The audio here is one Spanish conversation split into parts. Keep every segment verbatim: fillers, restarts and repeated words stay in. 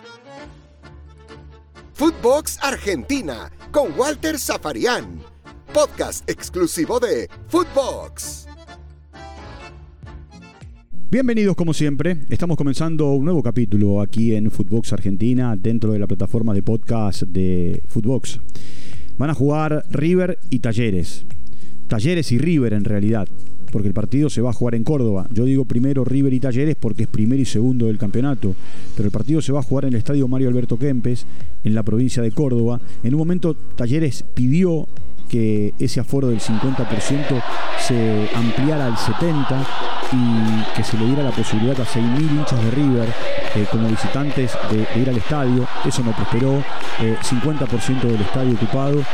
Footbox Argentina con Walter Zafarian, podcast exclusivo de Footbox. Bienvenidos como siempre, estamos comenzando un nuevo capítulo aquí en Footbox Argentina dentro de la plataforma de podcast de Footbox. Van a jugar River y Talleres, Talleres y River en realidad, porque el partido se va a jugar en Córdoba. Yo digo primero River y Talleres porque es primero y segundo del campeonato, pero el partido se va a jugar en el estadio Mario Alberto Kempes, en la provincia de Córdoba. En un momento Talleres pidió que ese aforo del cincuenta por ciento se ampliara al setenta por ciento y que se le diera la posibilidad a seis mil hinchas de River eh, como visitantes de, de ir al estadio. Eso no prosperó, eh, cincuenta por ciento del estadio ocupado y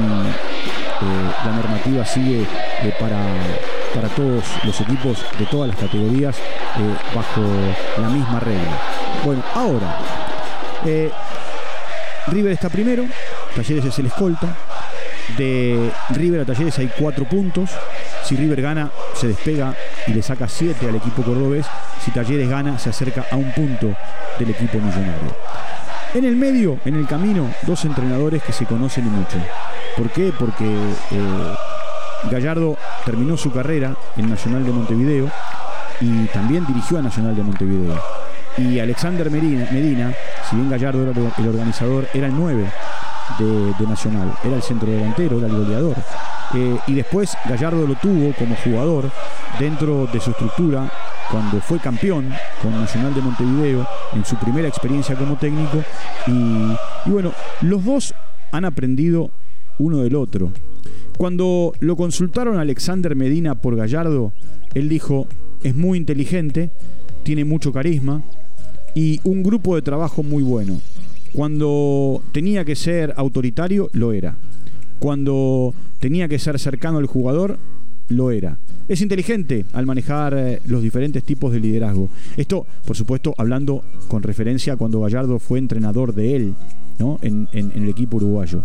eh, la normativa sigue eh, para, para todos los equipos de todas las categorías eh, bajo la misma regla. Bueno, ahora eh, River está primero, Talleres es el escolta. De River a Talleres hay cuatro puntos. Si River gana, se despega y le saca siete al equipo cordobés. Si Talleres gana, se acerca a un punto del equipo millonario. En el medio, en el camino, dos entrenadores que se conocen y mucho. ¿Por qué? Porque eh, Gallardo terminó su carrera en Nacional de Montevideo y también dirigió a Nacional de Montevideo. Y Alexander Medina, Medina si bien Gallardo era el organizador, era el nueve de, de Nacional, era el centro delantero, era el goleador. Eh, y después Gallardo lo tuvo como jugador dentro de su estructura cuando fue campeón con Nacional de Montevideo en su primera experiencia como técnico. Y, y bueno, los dos han aprendido uno del otro. Cuando lo consultaron a Alexander Medina por Gallardo, él dijo: es muy inteligente, tiene mucho carisma y un grupo de trabajo muy bueno. Cuando tenía que ser autoritario, lo era. Cuando tenía que ser cercano al jugador, lo era. Es inteligente al manejar eh, los diferentes tipos de liderazgo. Esto, por supuesto, hablando con referencia a cuando Gallardo fue entrenador de él, ¿no? en, en, en el equipo uruguayo.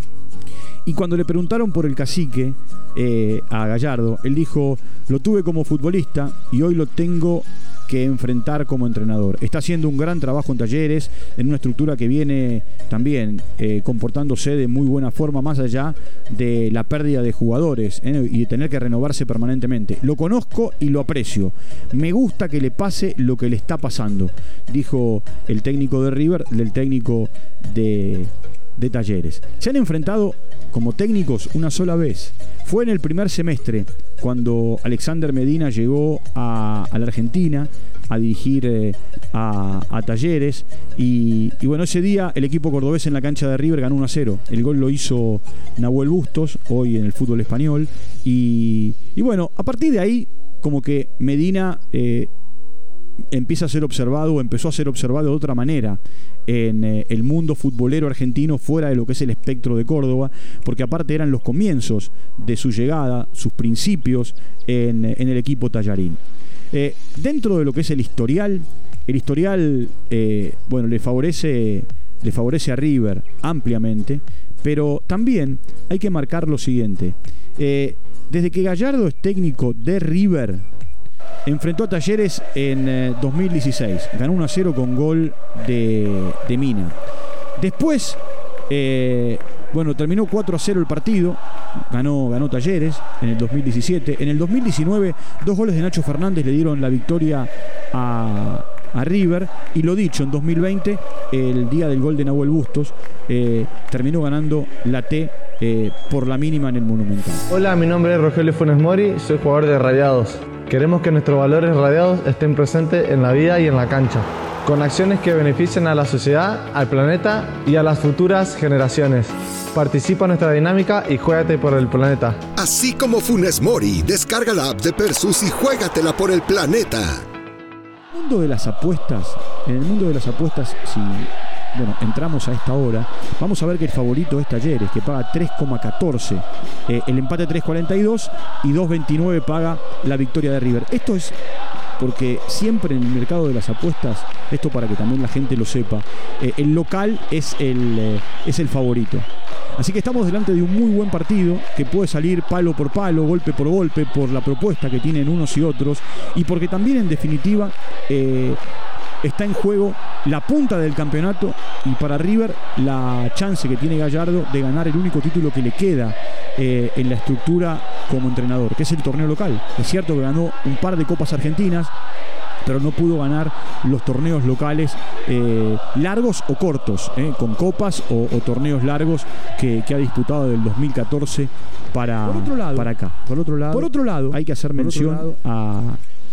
Y cuando le preguntaron por el cacique eh, a Gallardo, él dijo: lo tuve como futbolista y hoy lo tengo que enfrentar como entrenador. Está haciendo un gran trabajo en Talleres, en una estructura que viene también eh, comportándose de muy buena forma, más allá de la pérdida de jugadores eh, y de tener que renovarse permanentemente. Lo conozco y lo aprecio. Me gusta que le pase lo que le está pasando, dijo el técnico de River, del técnico de, de Talleres. Se han enfrentado como técnicos una sola vez. Fue en el primer semestre, cuando Alexander Medina llegó a, a la Argentina a dirigir eh, a, a Talleres. Y, y bueno, ese día el equipo cordobés en la cancha de River ganó uno a cero. El gol lo hizo Nahuel Bustos, hoy en el fútbol español. Y, y bueno, a partir de ahí, como que Medina eh, empieza a ser observado, o empezó a ser observado de otra manera en eh, el mundo futbolero argentino, fuera de lo que es el espectro de Córdoba, porque aparte eran los comienzos de su llegada, sus principios en, en el equipo tallarín. Eh, dentro de lo que es el historial, el historial eh, bueno, le favorece, le favorece a River ampliamente, pero también hay que marcar lo siguiente. Eh, desde que Gallardo es técnico de River, enfrentó a Talleres en eh, dos mil dieciséis. Ganó uno a cero con gol de, de Mina. Después, eh, bueno, terminó cuatro a cero el partido. Ganó, ganó Talleres en el dos mil diecisiete. En el dos mil diecinueve, dos goles de Nacho Fernández le dieron la victoria a, a River. Y lo dicho, en dos mil veinte, el día del gol de Nahuel Bustos, eh, terminó ganando la T eh, por la mínima en el Monumental. Hola, mi nombre es Rogelio Funes Mori, soy jugador de Radiados. Queremos que nuestros valores radiados estén presentes en la vida y en la cancha, con acciones que beneficien a la sociedad, al planeta y a las futuras generaciones. Participa en nuestra dinámica y juégate por el planeta. Así como Funes Mori, descarga la app de Persus y juégatela por el planeta. En el mundo de las apuestas, en el mundo de las apuestas, si bueno, entramos a esta hora, vamos a ver que el favorito es Talleres, que paga tres coma catorce, eh, el empate tres coma cuarenta y dos y dos coma veintinueve paga la victoria de River. Esto es porque siempre en el mercado de las apuestas, esto para que también la gente lo sepa, eh, el local es el, eh, es el favorito. Así que estamos delante de un muy buen partido que puede salir palo por palo, golpe por golpe, por la propuesta que tienen unos y otros, y porque también en definitiva eh, está en juego la punta del campeonato y para River la chance que tiene Gallardo de ganar el único título que le queda eh, en la estructura como entrenador, que es el torneo local. Es cierto que ganó un par de copas argentinas, pero no pudo ganar los torneos locales eh, largos o cortos, eh, con copas o, o torneos largos que, que ha disputado del dos mil catorce para, por otro lado, para acá. Por otro lado, por otro lado hay que hacer mención lado, a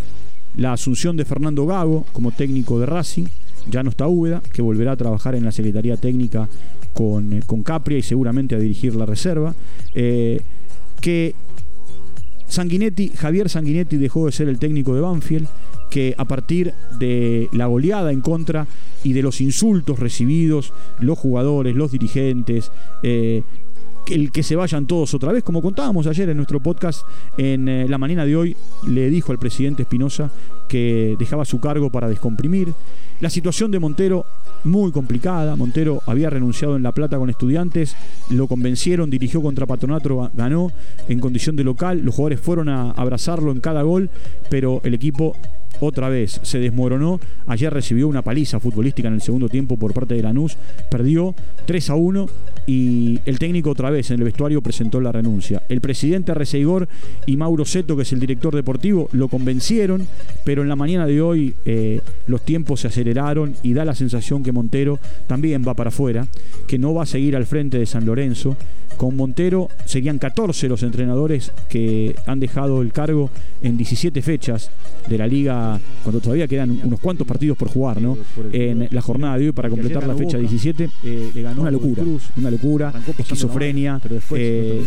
la asunción de Fernando Gago como técnico de Racing. Ya no está Úbeda, que volverá a trabajar en la Secretaría Técnica con, eh, con Capria y seguramente a dirigir la reserva. Eh, que Sanguinetti, Javier Sanguinetti dejó de ser el técnico de Banfield, que a partir de la goleada en contra y de los insultos recibidos, los jugadores, los dirigentes, eh, el que se vayan todos otra vez, como contábamos ayer en nuestro podcast, en eh, la mañana de hoy, le dijo al presidente Espinosa que dejaba su cargo para descomprimir. La situación de Montero, muy complicada. Montero había renunciado en La Plata con Estudiantes, lo convencieron, dirigió contra Patronato, ganó en condición de local, los jugadores fueron a abrazarlo en cada gol, pero el equipo otra vez se desmoronó. Ayer recibió una paliza futbolística en el segundo tiempo por parte de Lanús, perdió tres a uno y el técnico otra vez en el vestuario presentó la renuncia. El presidente Arreceigor y Mauro Seto, que es el director deportivo, lo convencieron, pero en la mañana de hoy eh, los tiempos se aceleraron y da la sensación que Montero también va para afuera, que no va a seguir al frente de San Lorenzo. Con Montero serían catorce los entrenadores que han dejado el cargo en diecisiete fechas de la liga, cuando todavía quedan unos cuantos partidos por jugar, ¿no? En la jornada de hoy para completar la fecha diecisiete. Eh, le ganó una locura, una locura, esquizofrenia, eh,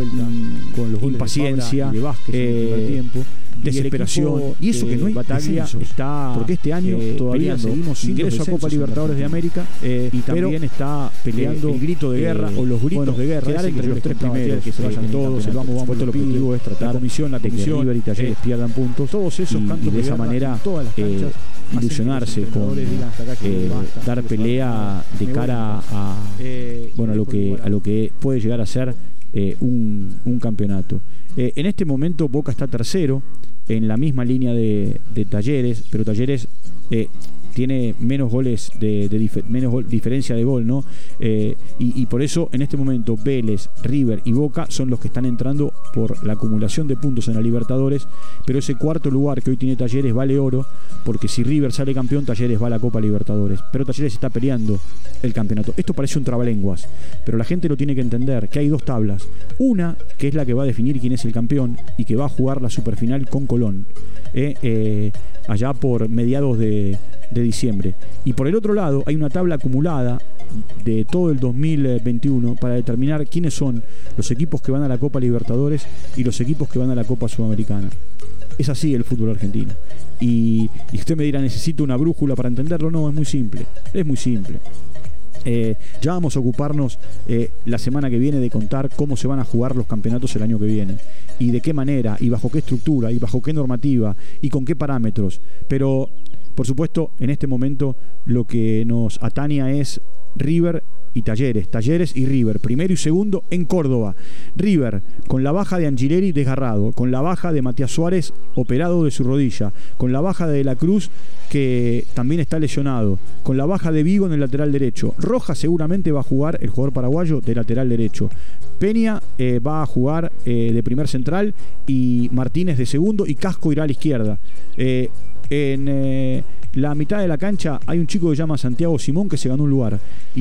con los impaciencia, de Vázquez eh, en el tiempo, desesperación, y eso que no hay batalla está, porque este año eh, todavía seguimos ingreso a Copa Libertadores de América eh, y también está peleando el grito de guerra eh, o los gritos bueno, de guerra, quedar entre los tres primeros, que se vayan todos, el vamos, vamos, el objetivo es tratar la comisión, la comisión, River y Talleres eh, pierdan puntos, todos esos y, cantos y de, de esa manera eh, ilusionarse con eh, dar pelea de cara a bueno a lo que a lo que puede llegar a ser eh, un, un campeonato. Eh, en este momento Boca está tercero en la misma línea de, de Talleres, pero Talleres eh, tiene menos goles de, de dif- menos gol, diferencia de gol, ¿no? Eh, y, y por eso en este momento Vélez, River y Boca son los que están entrando por la acumulación de puntos en la Libertadores, pero ese cuarto lugar que hoy tiene Talleres vale oro, porque si River sale campeón, Talleres va a la Copa Libertadores, pero Talleres está peleando el campeonato. Esto parece un trabalenguas, pero la gente lo tiene que entender, que hay dos tablas, una que es la que va a definir quién es el campeón y que va a jugar la superfinal con Colón, eh, eh, allá por mediados de de diciembre, y por el otro lado hay una tabla acumulada de todo el dos mil veintiuno para determinar quiénes son los equipos que van a la Copa Libertadores y los equipos que van a la Copa Sudamericana. Es así el fútbol argentino, y, y usted me dirá, ¿necesito una brújula para entenderlo? No, es muy simple, es muy simple. Eh, ya vamos a ocuparnos eh, la semana que viene de contar cómo se van a jugar los campeonatos el año que viene y de qué manera y bajo qué estructura y bajo qué normativa y con qué parámetros, pero por supuesto en este momento lo que nos atañe es River y Talleres, Talleres y River, primero y segundo en Córdoba. River con la baja de Angileri desgarrado, con la baja de Matías Suárez operado de su rodilla, con la baja de De la Cruz que también está lesionado, con la baja de Vigo en el lateral derecho. Rojas seguramente va a jugar, el jugador paraguayo, de lateral derecho. Peña eh, va a jugar eh, de primer central y Martínez de segundo, y Casco irá a la izquierda. Eh, en eh, la mitad de la cancha hay un chico que se llama Santiago Simón que se ganó un lugar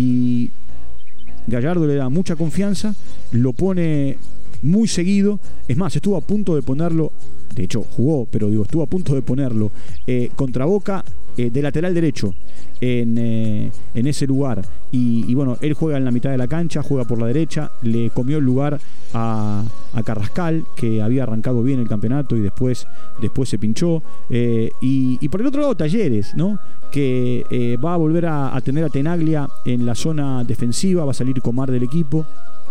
y Gallardo le da mucha confianza, lo pone muy seguido, es más, estuvo a punto de ponerlo, de hecho jugó, pero digo, estuvo a punto de ponerlo eh, contra Boca eh, de lateral derecho en, eh, en ese lugar, y, y bueno, él juega en la mitad de la cancha, juega por la derecha, le comió el lugar a, a Carrascal, que había arrancado bien el campeonato y después, después se pinchó, eh, y, y por el otro lado Talleres, ¿no? que eh, va a volver a, a tener a Tenaglia en la zona defensiva, va a salir Comar del equipo,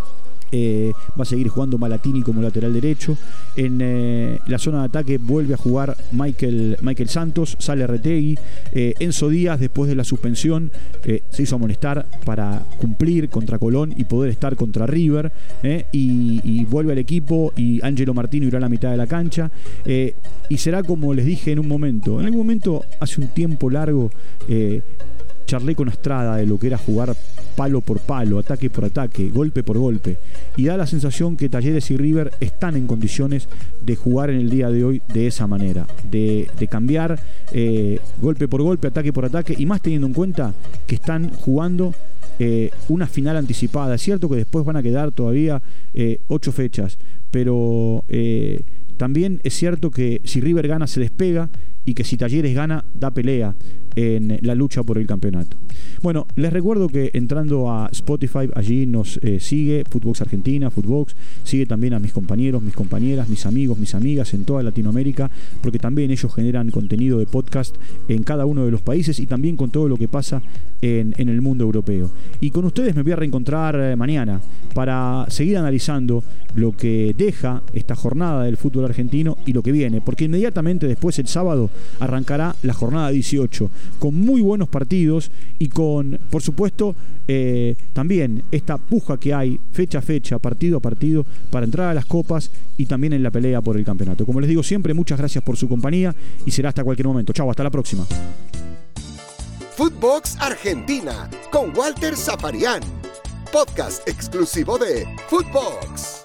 Eh, va a seguir jugando Malatini como lateral derecho. En eh, la zona de ataque vuelve a jugar Michael, Michael Santos, sale Retegui. eh, Enzo Díaz, después de la suspensión, eh, se hizo amonestar para cumplir contra Colón y poder estar contra River, eh, y, y vuelve al equipo, y Ángelo Martino irá a la mitad de la cancha, eh, y será como les dije en un momento, en algún momento hace un tiempo largo, eh, charlé con Estrada de lo que era jugar palo por palo, ataque por ataque, golpe por golpe, y da la sensación que Talleres y River están en condiciones de jugar en el día de hoy de esa manera, de, de cambiar eh, golpe por golpe, ataque por ataque, y más teniendo en cuenta que están jugando eh, una final anticipada. Es cierto que después van a quedar todavía eh, ocho fechas, pero eh, también es cierto que si River gana se despega, y que si Talleres gana da pelea en la lucha por el campeonato. Bueno, les recuerdo que entrando a Spotify, allí nos eh, sigue Footbox Argentina, Footbox, sigue también a mis compañeros, mis compañeras, mis amigos, mis amigas en toda Latinoamérica, porque también ellos generan contenido de podcast en cada uno de los países y también con todo lo que pasa en, en el mundo europeo. Y con ustedes me voy a reencontrar eh, mañana para seguir analizando lo que deja esta jornada del fútbol argentino y lo que viene, porque inmediatamente después, el sábado, arrancará la jornada dieciocho con muy buenos partidos y con, por supuesto, eh, también esta puja que hay fecha a fecha, partido a partido, para entrar a las copas y también en la pelea por el campeonato. Como les digo siempre, muchas gracias por su compañía y será hasta cualquier momento. Chau, hasta la próxima. Footbox Argentina con Walter Zafarian, podcast exclusivo de Footbox.